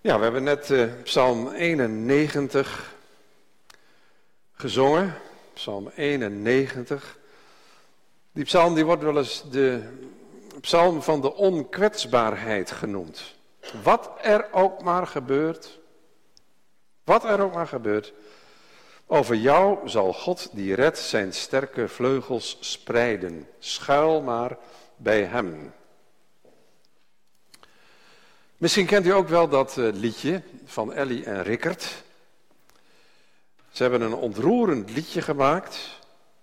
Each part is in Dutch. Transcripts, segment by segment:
Ja, we hebben net Psalm 91 gezongen. Psalm 91. Die psalm die wordt wel eens de psalm van de onkwetsbaarheid genoemd. Wat er ook maar gebeurt, over jou zal God die redt zijn sterke vleugels spreiden. Schuil maar bij hem. Misschien kent u ook wel dat liedje van Ellie en Rickert. Ze hebben een ontroerend liedje gemaakt.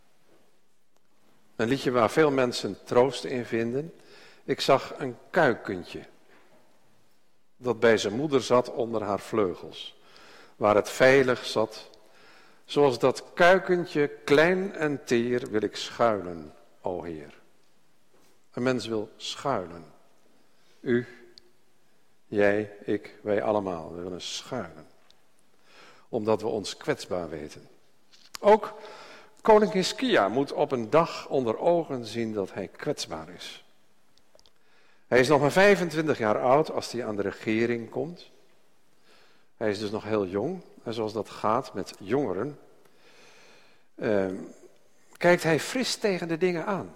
Een liedje waar veel mensen troost in vinden. Ik zag een kuikentje dat bij zijn moeder zat onder haar vleugels. Waar het veilig zat. Zoals dat kuikentje, klein en teer, wil ik schuilen, o Heer. Een mens wil schuilen. U, jij, ik, wij allemaal. We willen schuilen. Omdat we ons kwetsbaar weten. Ook koning Hiskia moet op een dag onder ogen zien dat hij kwetsbaar is. Hij is nog maar 25 jaar oud als hij aan de regering komt. Hij is dus nog heel jong. En zoals dat gaat met jongeren, kijkt hij fris tegen de dingen aan.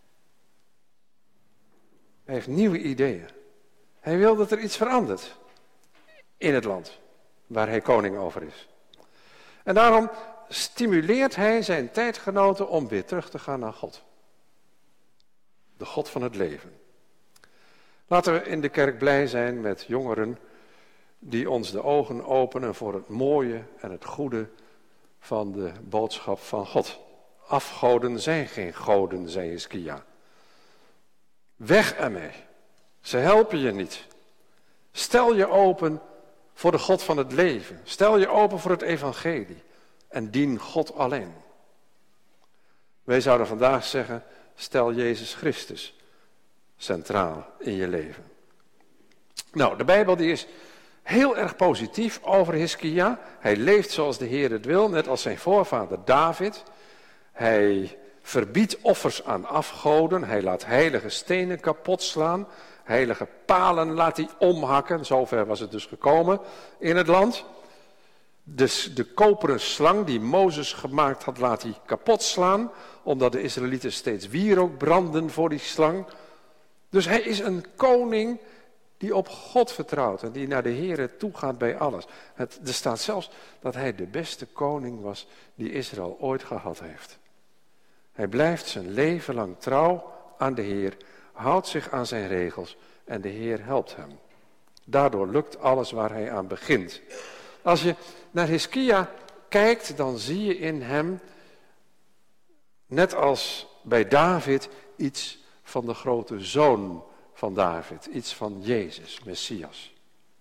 Hij heeft nieuwe ideeën. Hij wil dat er iets verandert in het land waar hij koning over is. En daarom stimuleert hij zijn tijdgenoten om weer terug te gaan naar God. De God van het leven. Laten we in de kerk blij zijn met jongeren die ons de ogen openen voor het mooie en het goede van de boodschap van God. Afgoden zijn geen goden, zei Hiskia. Weg ermee. Ze helpen je niet. Stel je open voor de God van het leven. Stel je open voor het evangelie. En dien God alleen. Wij zouden vandaag zeggen, stel Jezus Christus centraal in je leven. Nou, de Bijbel die is heel erg positief over Hiskia. Hij leeft zoals de Heer het wil, net als zijn voorvader David. Hij verbiedt offers aan afgoden. Hij laat heilige stenen kapot slaan. Heilige palen laat hij omhakken. Zover was het dus gekomen in het land. Dus de koperen slang die Mozes gemaakt had, laat hij kapot slaan. Omdat de Israëlieten steeds wierook brandden voor die slang. Dus hij is een koning die op God vertrouwt en die naar de Heere toe gaat bij alles. Er staat zelfs dat hij de beste koning was die Israël ooit gehad heeft. Hij blijft zijn leven lang trouw aan de Heer, houdt zich aan zijn regels en de Heer helpt hem. Daardoor lukt alles waar hij aan begint. Als je naar Hiskia kijkt, dan zie je in hem, net als bij David, iets van de grote zoon van David. Iets van Jezus, Messias.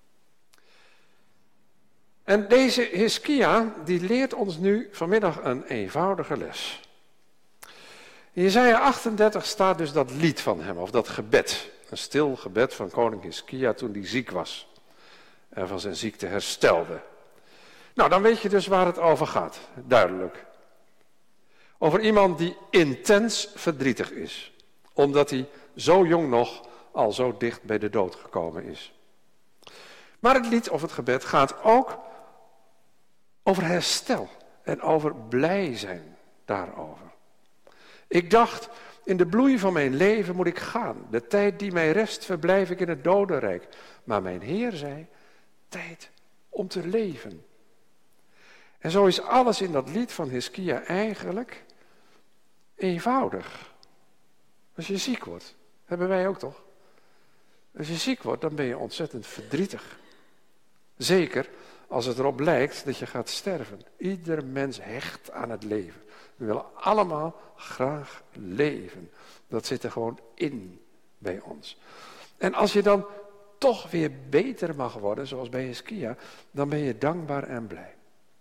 En deze Hiskia, die leert ons nu vanmiddag een eenvoudige les. In Jesaja 38 staat dus dat lied van hem, of dat gebed. Een stil gebed van koning Hiskia toen hij ziek was. En van zijn ziekte herstelde. Nou, dan weet je dus waar het over gaat. Duidelijk. Over iemand die intens verdrietig is. Omdat hij zo jong nog al zo dicht bij de dood gekomen is. Maar het lied of het gebed gaat ook over herstel. En over blij zijn daarover. Ik dacht, in de bloei van mijn leven moet ik gaan. De tijd die mij rest verblijf ik in het dodenrijk. Maar mijn Heer zei, tijd om te leven. En zo is alles in dat lied van Hiskia eigenlijk eenvoudig. Als je ziek wordt, hebben wij ook toch? Als je ziek wordt, dan ben je ontzettend verdrietig. Zeker als het erop lijkt dat je gaat sterven. Ieder mens hecht aan het leven. We willen allemaal graag leven. Dat zit er gewoon in bij ons. En als je dan toch weer beter mag worden, zoals bij Hiskia, dan ben je dankbaar en blij.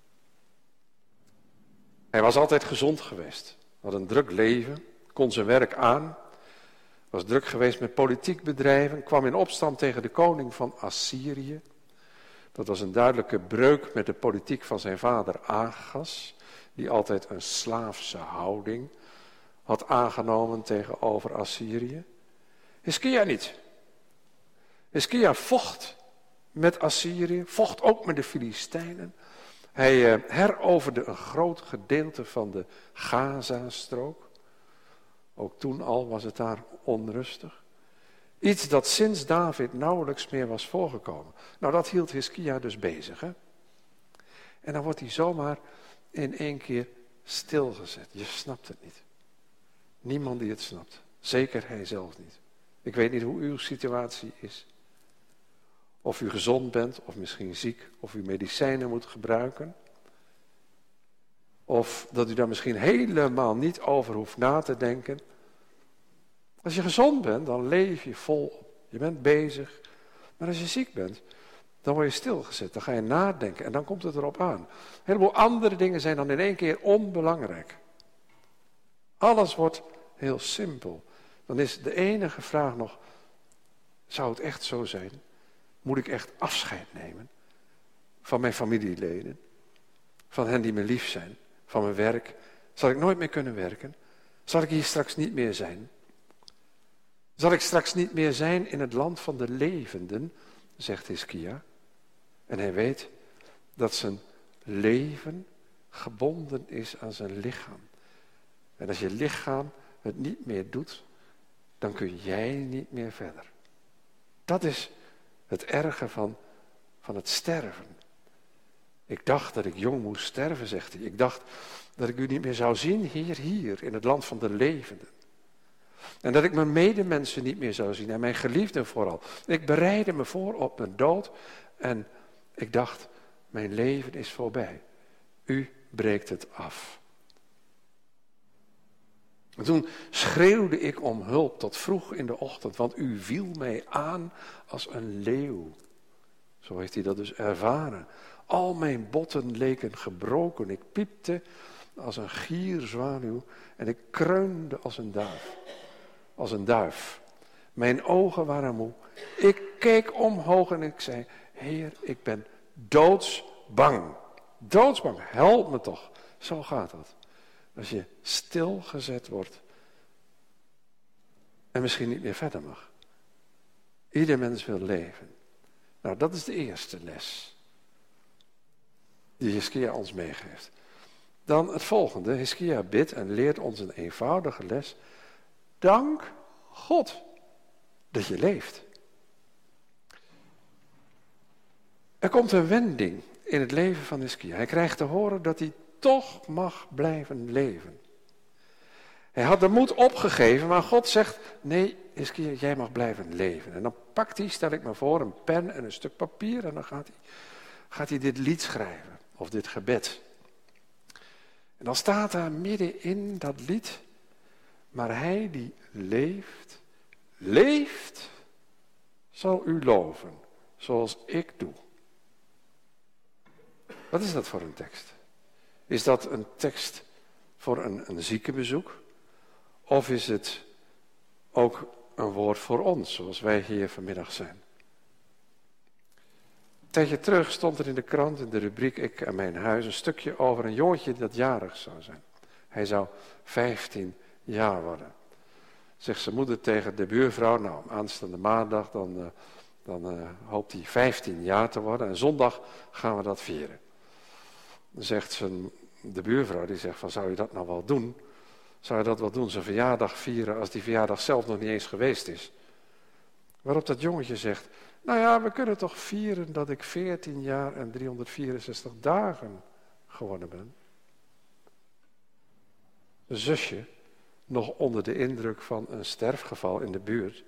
Hij was altijd gezond geweest. Had een druk leven, kon zijn werk aan. Was druk geweest met politiek bedrijven. Kwam in opstand tegen de koning van Assyrië. Dat was een duidelijke breuk met de politiek van zijn vader Agas. Die altijd een slaafse houding had aangenomen tegenover Assyrië. Hiskia niet. Hiskia vocht met Assyrië, vocht ook met de Filistijnen. Hij heroverde een groot gedeelte van de Gaza-strook. Ook toen al was het daar onrustig. Iets dat sinds David nauwelijks meer was voorgekomen. Nou, dat hield Hiskia dus bezig. Hè? En dan wordt hij zomaar in één keer stilgezet. Je snapt het niet. Niemand die het snapt. Zeker hij zelf niet. Ik weet niet hoe uw situatie is. Of u gezond bent, of misschien ziek, of u medicijnen moet gebruiken. Of dat u daar misschien helemaal niet over hoeft na te denken. Als je gezond bent, dan leef je volop. Je bent bezig. Maar als je ziek bent, dan word je stilgezet. Dan ga je nadenken en dan komt het erop aan. Een heleboel andere dingen zijn dan in één keer onbelangrijk. Alles wordt heel simpel. Dan is de enige vraag nog, zou het echt zo zijn? Moet ik echt afscheid nemen van mijn familieleden? Van hen die me lief zijn? Van mijn werk? Zal ik nooit meer kunnen werken? Zal ik hier straks niet meer zijn? Zal ik straks niet meer zijn in het land van de levenden, zegt Hiskia. En hij weet dat zijn leven gebonden is aan zijn lichaam. En als je lichaam het niet meer doet, dan kun jij niet meer verder. Dat is het erge van het sterven. Ik dacht dat ik jong moest sterven, zegt hij. Ik dacht dat ik u niet meer zou zien hier, in het land van de levenden. En dat ik mijn medemensen niet meer zou zien en mijn geliefden vooral. Ik bereidde me voor op mijn dood en ik dacht, mijn leven is voorbij. U breekt het af. En toen schreeuwde ik om hulp tot vroeg in de ochtend, want u viel mij aan als een leeuw. Zo heeft hij dat dus ervaren. Al mijn botten leken gebroken. Ik piepte als een gierzwaluw en ik kreunde als een duif. Als een duif. Mijn ogen waren moe. Ik keek omhoog en ik zei, Heer, ik ben doodsbang. Doodsbang, help me toch. Zo gaat dat. Als je stilgezet wordt en misschien niet meer verder mag. Ieder mens wil leven. Nou, dat is de eerste les die Hiskia ons meegeeft. Dan het volgende. Hiskia bidt en leert ons een eenvoudige les. Dank God dat je leeft. Er komt een wending in het leven van Hiskia. Hij krijgt te horen dat hij toch mag blijven leven. Hij had de moed opgegeven, maar God zegt, nee Hiskia, jij mag blijven leven. En dan pakt hij, stel ik me voor, een pen en een stuk papier en dan gaat hij dit lied schrijven, of dit gebed. En dan staat daar midden in dat lied, maar hij die leeft, zal u loven, zoals ik doe. Wat is dat voor een tekst? Is dat een tekst voor een ziekenbezoek? Of is het ook een woord voor ons, zoals wij hier vanmiddag zijn? Een tijdje terug stond er in de krant, in de rubriek Ik en mijn huis, een stukje over een jongetje dat jarig zou zijn. Hij zou 15 jaar worden. Zegt zijn moeder tegen de buurvrouw, nou, aanstaande maandag, dan hoopt hij 15 jaar te worden en zondag gaan we dat vieren. Dan zegt de buurvrouw, die zegt van, zou je dat nou wel doen? Zou je dat wel doen, zijn verjaardag vieren, als die verjaardag zelf nog niet eens geweest is? Waarop dat jongetje zegt, nou ja, we kunnen toch vieren dat ik 14 jaar en 364 dagen geworden ben. Een zusje, nog onder de indruk van een sterfgeval in de buurt,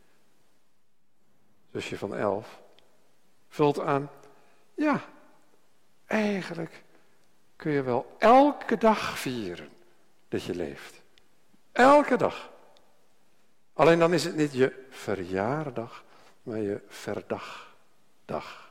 zusje van 11, vult aan, ja, eigenlijk kun je wel elke dag vieren dat je leeft. Elke dag. Alleen dan is het niet je verjaardag, maar je verdagdag.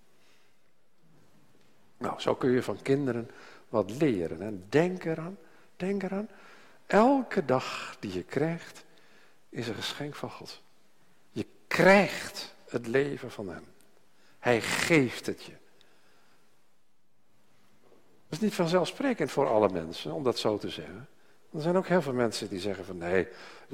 Nou, zo kun je van kinderen wat leren. En denk eraan, elke dag die je krijgt, is een geschenk van God. Je krijgt het leven van hem. Hij geeft het je. Dat is niet vanzelfsprekend voor alle mensen, om dat zo te zeggen. Er zijn ook heel veel mensen die zeggen van nee,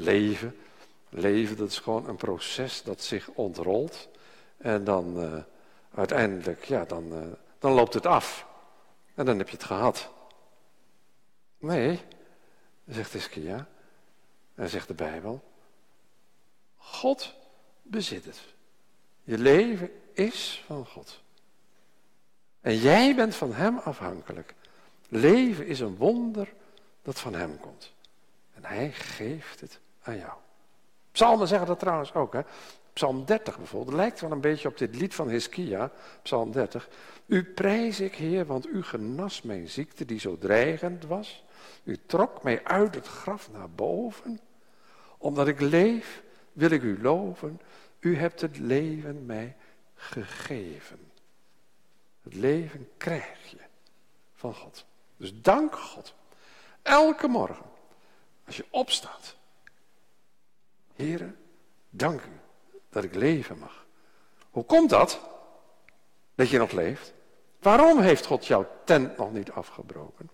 leven dat is gewoon een proces dat zich ontrolt. En dan uiteindelijk, ja, dan loopt het af. En dan heb je het gehad. Nee, zegt Hiskia, en zegt de Bijbel, God bezit het. Je leven is van God. En jij bent van hem afhankelijk. Leven is een wonder dat van hem komt. En hij geeft het aan jou. Psalmen zeggen dat trouwens ook. Hè? Psalm 30 bijvoorbeeld, lijkt wel een beetje op dit lied van Hiskia. Psalm 30. U prijs ik, Heer, want u genas mijn ziekte die zo dreigend was. U trok mij uit het graf naar boven. Omdat ik leef, wil ik u loven. U hebt het leven mij gegeven. Het leven krijg je van God. Dus dank God. Elke morgen, als je opstaat. Heere, dank u dat ik leven mag. Hoe komt dat? Dat je nog leeft? Waarom heeft God jouw tent nog niet afgebroken?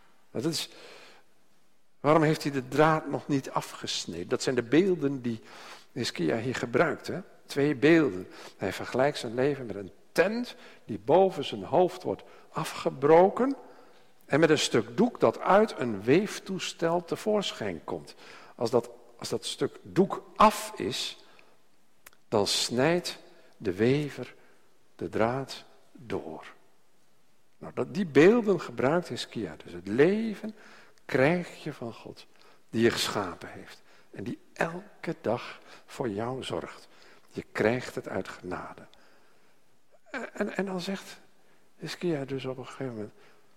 Waarom heeft hij de draad nog niet afgesneden? Dat zijn de beelden die Hiskia hier gebruikt. Hè? 2 beelden. Hij vergelijkt zijn leven met een tent die boven zijn hoofd wordt afgebroken. En met een stuk doek dat uit een weeftoestel tevoorschijn komt. Als dat stuk doek af is, dan snijdt de wever de draad door. Nou, die beelden gebruikt Hiskia. Dus het leven krijg je van God, die je geschapen heeft. En die elke dag voor jou zorgt. Je krijgt het uit genade. En dan zegt Hiskia dus op een gegeven moment,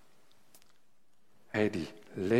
hij die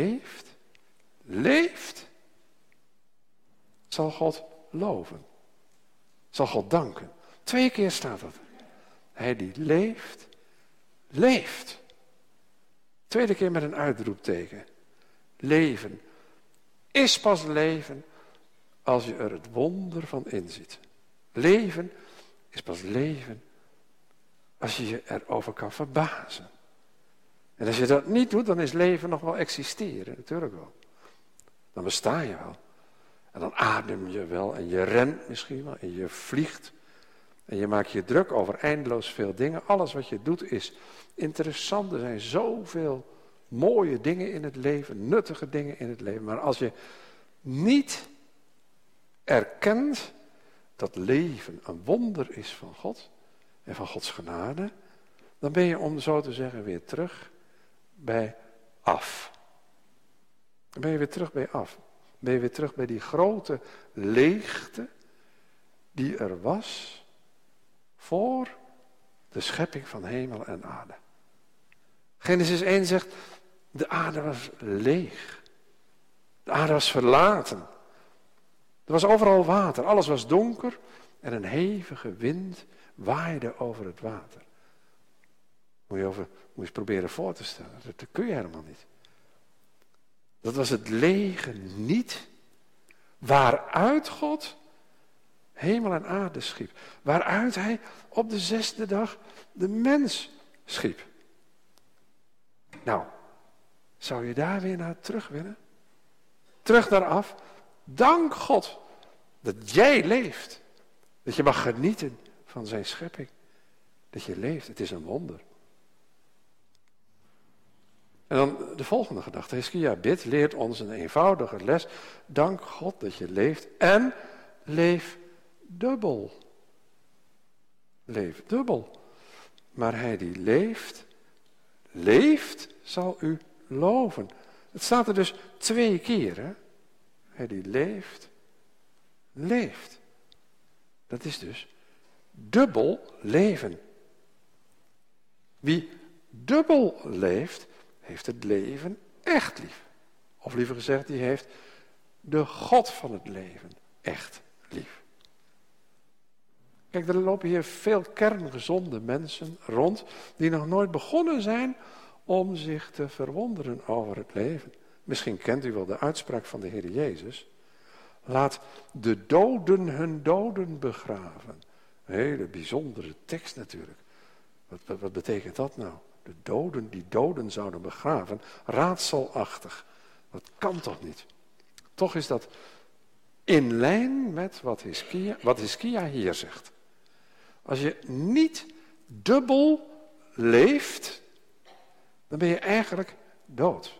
leeft, zal God loven. Zal God danken. 2 keer staat dat. Hij die leeft. 2e keer met een uitroepteken. Leven is pas leven als je er het wonder van inziet. Leven is pas leven als je je erover kan verbazen. En als je dat niet doet, dan is leven nog wel existeren, natuurlijk wel. Dan besta je wel. En dan adem je wel en je rent misschien wel en je vliegt. En je maakt je druk over eindeloos veel dingen. Alles wat je doet is interessant. Er zijn zoveel mooie dingen in het leven, nuttige dingen in het leven. Maar als je niet erkent dat leven een wonder is van God en van Gods genade, dan ben je, om zo te zeggen, weer terug bij af. Dan ben je weer terug bij af. Ben je weer terug bij die grote leegte die er was voor de schepping van hemel en aarde. Genesis 1 zegt, de aarde was leeg. De aarde was verlaten. Er was overal water, alles was donker en een hevige wind waaide over het water. Moet je eens proberen voor te stellen, dat kun je helemaal niet. Dat was het lege niet, waaruit God hemel en aarde schiep. Waaruit hij op de 6e dag de mens schiep. Nou, zou je daar weer naar terug willen? Terug naar af. Dank God dat jij leeft. Dat je mag genieten van zijn schepping. Dat je leeft, het is een wonder. En dan de volgende gedachte. Hiskia bidt, leert ons een eenvoudige les. Dank God dat je leeft en leef dubbel. Leef dubbel. Maar hij die leeft, zal u loven. Het staat er dus 2 keer. Hè? Hij die leeft. Dat is dus dubbel leven. Wie dubbel leeft, heeft het leven echt lief. Of liever gezegd, die heeft de God van het leven echt lief. Kijk, er lopen hier veel kerngezonde mensen rond die nog nooit begonnen zijn om zich te verwonderen over het leven. Misschien kent u wel de uitspraak van de Heer Jezus. Laat de doden hun doden begraven. Een hele bijzondere tekst natuurlijk. Wat betekent dat nou? De doden die doden zouden begraven. Raadselachtig. Dat kan toch niet? Toch is dat in lijn met wat Hiskia hier zegt. Als je niet dubbel leeft, dan ben je eigenlijk dood.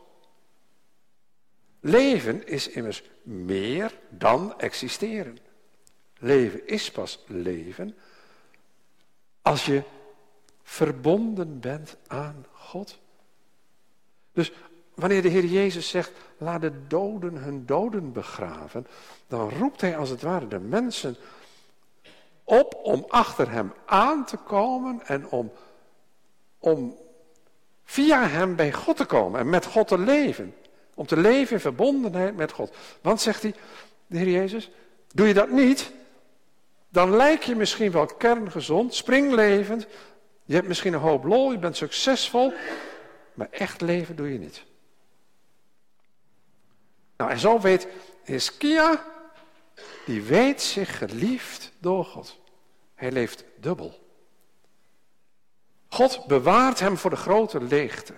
Leven is immers meer dan existeren. Leven is pas leven als je verbonden bent aan God. Dus wanneer de Heer Jezus zegt, laat de doden hun doden begraven, dan roept hij als het ware de mensen op om achter hem aan te komen en om via hem bij God te komen en met God te leven. Om te leven in verbondenheid met God. Want, zegt hij, de Heer Jezus, doe je dat niet, dan lijk je misschien wel kerngezond, springlevend, je hebt misschien een hoop lol, je bent succesvol, maar echt leven doe je niet. Nou, en zo weet Hiskia, die weet zich geliefd door God. Hij leeft dubbel. God bewaart hem voor de grote leegte.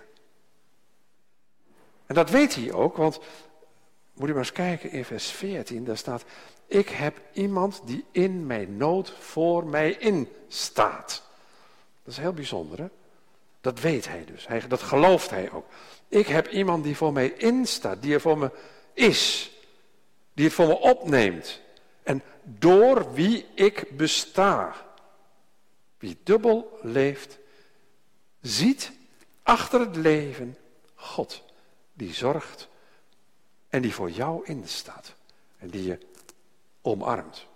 En dat weet hij ook, want moet je maar eens kijken in vers 14, daar staat, ik heb iemand die in mijn nood voor mij instaat. Dat is heel bijzonder, hè? Dat weet hij dus, dat gelooft hij ook. Ik heb iemand die voor mij instaat, die er voor me is, die het voor me opneemt en door wie ik besta. Wie dubbel leeft, ziet achter het leven God, die zorgt en die voor jou instaat en die je omarmt.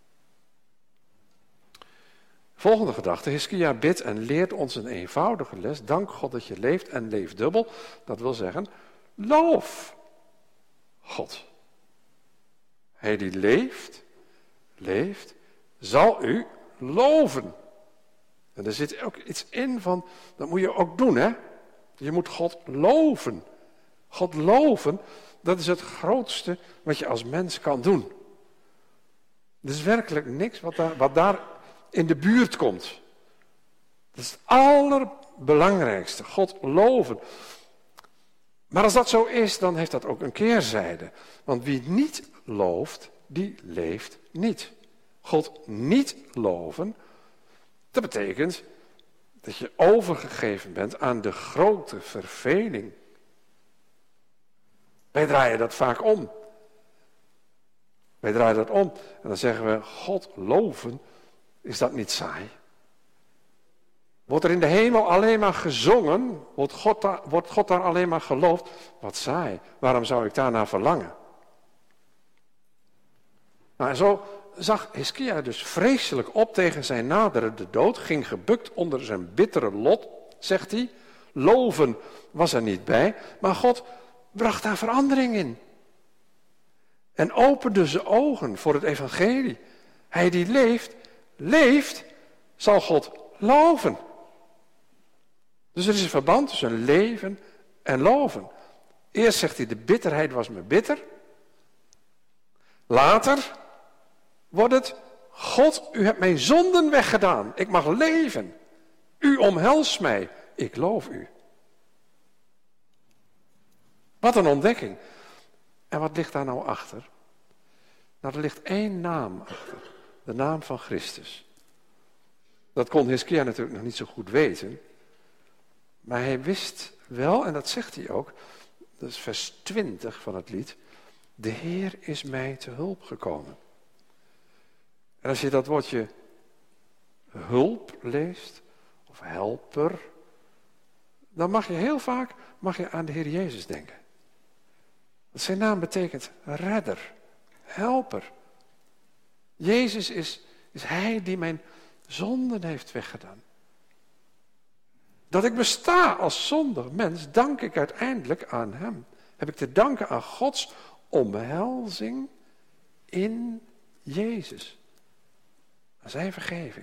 Volgende gedachte, Hiskia bidt en leert ons een eenvoudige les. Dank God dat je leeft en leeft dubbel. Dat wil zeggen, loof God. Hij die leeft, zal u loven. En er zit ook iets in van, dat moet je ook doen, hè. Je moet God loven. God loven, dat is het grootste wat je als mens kan doen. Er is werkelijk niks wat daar in de buurt komt. Dat is het allerbelangrijkste, God loven. Maar als dat zo is, dan heeft dat ook een keerzijde. Want wie niet looft, die leeft niet. God niet loven, dat betekent dat je overgegeven bent aan de grote verveling. Wij draaien dat vaak om. Wij draaien dat om en dan zeggen we, God loven, is dat niet saai? Wordt er in de hemel alleen maar gezongen? Wordt God daar alleen maar geloofd? Wat saai. Waarom zou ik daarnaar verlangen? Nou, en zo zag Hiskia dus vreselijk op tegen zijn naderende dood. Ging gebukt onder zijn bittere lot, zegt hij. Loven was er niet bij. Maar God bracht daar verandering in. En opende zijn ogen voor het evangelie. Hij die leeft, zal God loven. Dus er is een verband tussen leven en loven. Eerst zegt hij, de bitterheid was me bitter. Later wordt het, God, u hebt mijn zonden weggedaan. Ik mag leven. U omhelst mij. Ik loof u. Wat een ontdekking. En wat ligt daar nou achter? Nou, er ligt één naam achter. De naam van Christus. Dat kon Hiskia natuurlijk nog niet zo goed weten. Maar hij wist wel, en dat zegt hij ook, dat is vers 20 van het lied. De Heer is mij te hulp gekomen. En als je dat woordje hulp leest, of helper, dan mag je heel vaak aan de Heer Jezus denken. Want zijn naam betekent redder, helper. Jezus is hij die mijn zonden heeft weggedaan. Dat ik besta als zondig mens, dank ik uiteindelijk aan hem. Heb ik te danken aan Gods omhelzing in Jezus. Aan zijn vergeving.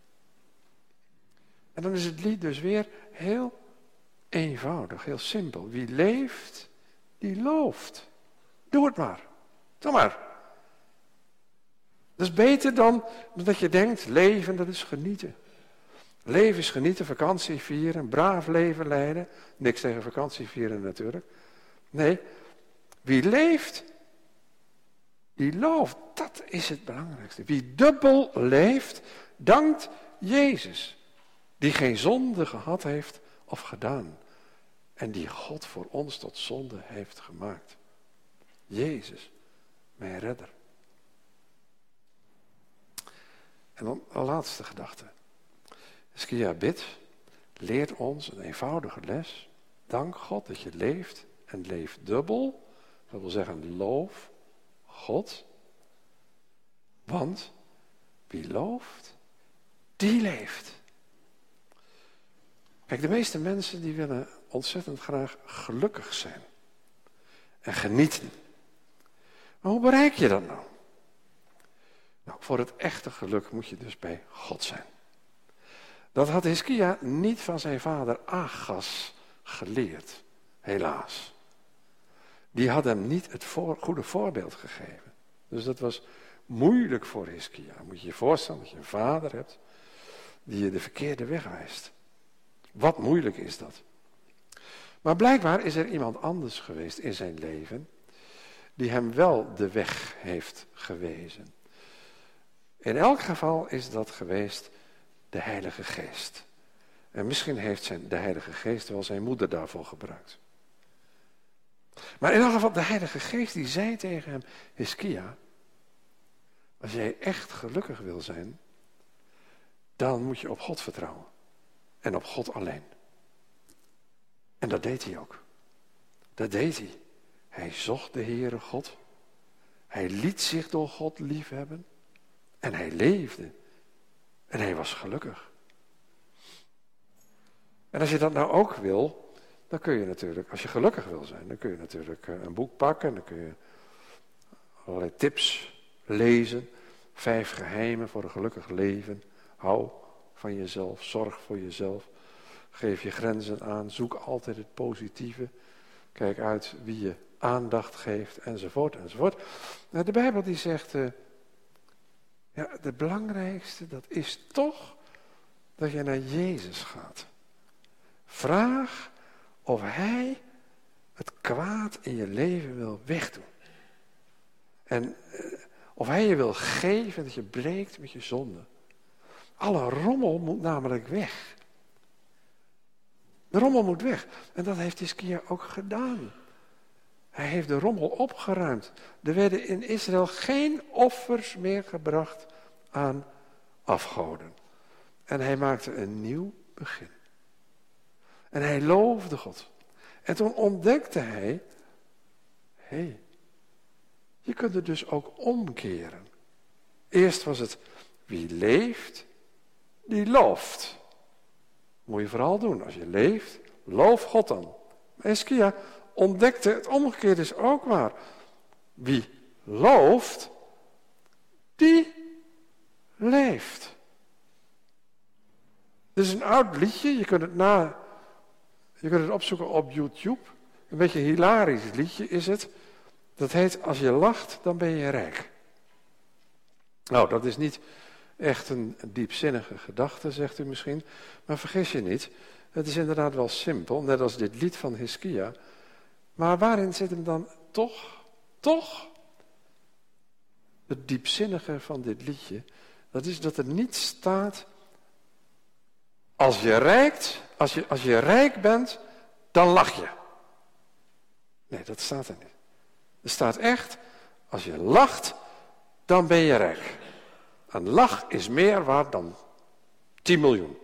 En dan is het lied dus weer heel eenvoudig, heel simpel. Wie leeft, die looft. Doe het maar. Doe maar. Dat is beter dan dat je denkt, leven dat is genieten. Leven is genieten, vakantie vieren, braaf leven leiden. Niks tegen vakantie vieren natuurlijk. Nee, wie leeft, die looft. Dat is het belangrijkste. Wie dubbel leeft, dankt Jezus. Die geen zonde gehad heeft of gedaan. En die God voor ons tot zonde heeft gemaakt. Jezus, mijn redder. En dan een laatste gedachte. Hiskia bidt, leert ons een eenvoudige les. Dank God dat je leeft en leeft dubbel. Dat wil zeggen, loof God. Want wie looft, die leeft. Kijk, de meeste mensen die willen ontzettend graag gelukkig zijn. En genieten. Maar hoe bereik je dat nou? Nou, voor het echte geluk moet je dus bij God zijn. Dat had Hiskia niet van zijn vader Agas geleerd, helaas. Die had hem niet het goede voorbeeld gegeven. Dus dat was moeilijk voor Hiskia. Moet je je voorstellen dat je een vader hebt die je de verkeerde weg wijst. Wat moeilijk is dat. Maar blijkbaar is er iemand anders geweest in zijn leven die hem wel de weg heeft gewezen. In elk geval is dat geweest de Heilige Geest. En misschien heeft de Heilige Geest wel zijn moeder daarvoor gebruikt. Maar in elk geval, de Heilige Geest die zei tegen hem, Hiskia, als jij echt gelukkig wil zijn, dan moet je op God vertrouwen. En op God alleen. En dat deed hij ook. Dat deed hij. Hij zocht de Heere God. Hij liet zich door God liefhebben. En hij leefde. En hij was gelukkig. En als je dat nou ook wil, dan kun je natuurlijk, als je gelukkig wil zijn, dan kun je natuurlijk een boek pakken. Dan kun je allerlei tips lezen. 5 geheimen voor een gelukkig leven. Hou van jezelf, zorg voor jezelf. Geef je grenzen aan, zoek altijd het positieve. Kijk uit wie je aandacht geeft, enzovoort, enzovoort. Nou, de Bijbel die zegt, het belangrijkste, dat is toch dat je naar Jezus gaat. Vraag of Hij het kwaad in je leven wil wegdoen. En of Hij je wil geven dat je breekt met je zonde. Alle rommel moet namelijk weg. De rommel moet weg. En dat heeft Hiskia ook gedaan. Hij heeft de rommel opgeruimd. Er werden in Israël geen offers meer gebracht aan afgoden. En hij maakte een nieuw begin. En hij loofde God. En toen ontdekte hij, je kunt het dus ook omkeren. Eerst was het, wie leeft, die looft. Moet je vooral doen. Als je leeft, loof God dan. Maar Hiskia ontdekte, het omgekeerde is ook waar. Wie looft, die leeft. Dit is een oud liedje, je kunt het opzoeken op YouTube. Een beetje een hilarisch liedje is het. Dat heet, als je lacht, dan ben je rijk. Nou, dat is niet echt een diepzinnige gedachte, zegt u misschien. Maar vergis je niet, het is inderdaad wel simpel, net als dit lied van Hiskia. Maar waarin zit hem dan toch het diepzinnige van dit liedje? Dat is dat er niet staat, als je rijk bent, dan lach je. Nee, dat staat er niet. Er staat echt, als je lacht, dan ben je rijk. Een lach is meer waard dan 10 miljoen.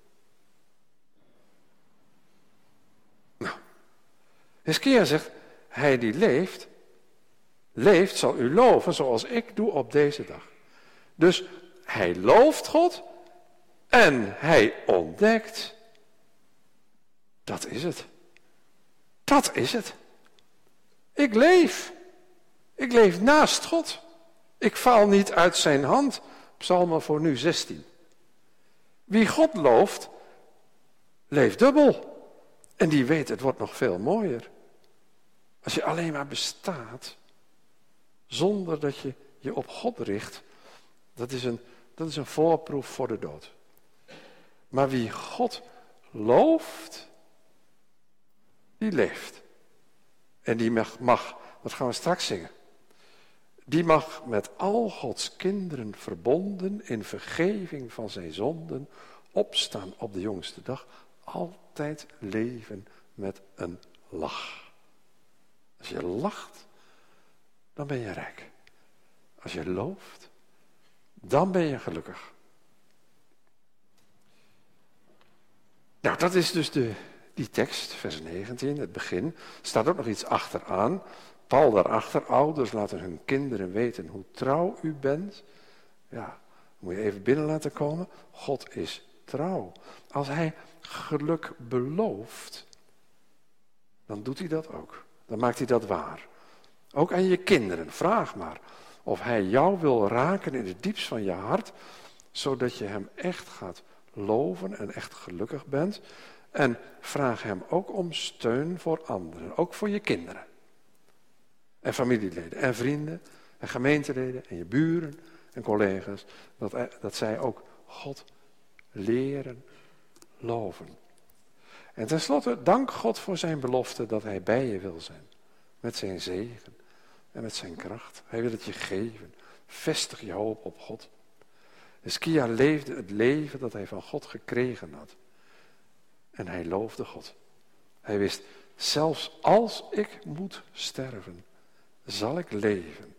Nou, Hiskia zegt, hij die leeft zal u loven zoals ik doe op deze dag. Dus hij looft God en hij ontdekt, dat is het. Dat is het. Ik leef naast God. Ik val niet uit zijn hand. Psalmen voor nu 16. Wie God looft, leeft dubbel. En die weet, het wordt nog veel mooier. Als je alleen maar bestaat, zonder dat je je op God richt, dat is een voorproef voor de dood. Maar wie God looft, die leeft. En die mag, dat gaan we straks zingen. Die mag met al Gods kinderen verbonden in vergeving van zijn zonden opstaan op de jongste dag. Altijd leven met een lach. Als je lacht, dan ben je rijk. Als je looft, dan ben je gelukkig. Nou, dat is dus die tekst, vers 19, het begin. Er staat ook nog iets achteraan. Paul daarachter, ouders laten hun kinderen weten hoe trouw u bent. Ja, moet je even binnen laten komen. God is trouw. Als hij geluk belooft, dan doet hij dat ook. Dan maakt hij dat waar. Ook aan je kinderen, vraag maar of hij jou wil raken in het diepst van je hart, zodat je hem echt gaat loven en echt gelukkig bent. En vraag hem ook om steun voor anderen, ook voor je kinderen. En familieleden en vrienden en gemeenteleden en je buren en collega's. Dat zij ook God leren loven. En tenslotte, dank God voor zijn belofte dat hij bij je wil zijn. Met zijn zegen en met zijn kracht. Hij wil het je geven. Vestig je hoop op God. Hizkia leefde het leven dat hij van God gekregen had. En hij loofde God. Hij wist, zelfs als ik moet sterven, zal ik leven.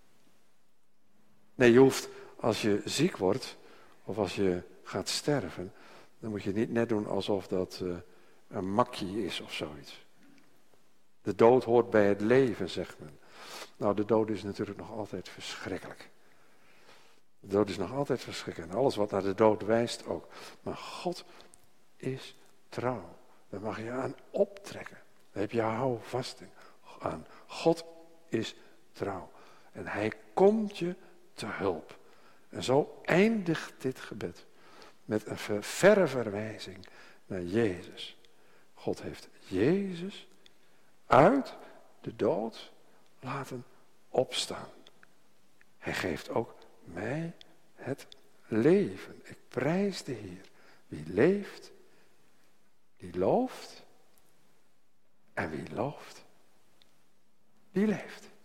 Nee, je hoeft, als je ziek wordt, of als je gaat sterven, dan moet je niet net doen alsof dat een makkie is of zoiets. De dood hoort bij het leven, zegt men. Nou, de dood is natuurlijk nog altijd verschrikkelijk. De dood is nog altijd verschrikkelijk. En alles wat naar de dood wijst ook. Maar God is trouw. Daar mag je aan optrekken. Daar heb je houvast aan. God is trouw. En hij komt je te hulp. En zo eindigt dit gebed met een verre verwijzing naar Jezus. God heeft Jezus uit de dood laten opstaan. Hij geeft ook mij het leven. Ik prijs de Heer. Wie leeft, die looft. En wie looft, die leeft.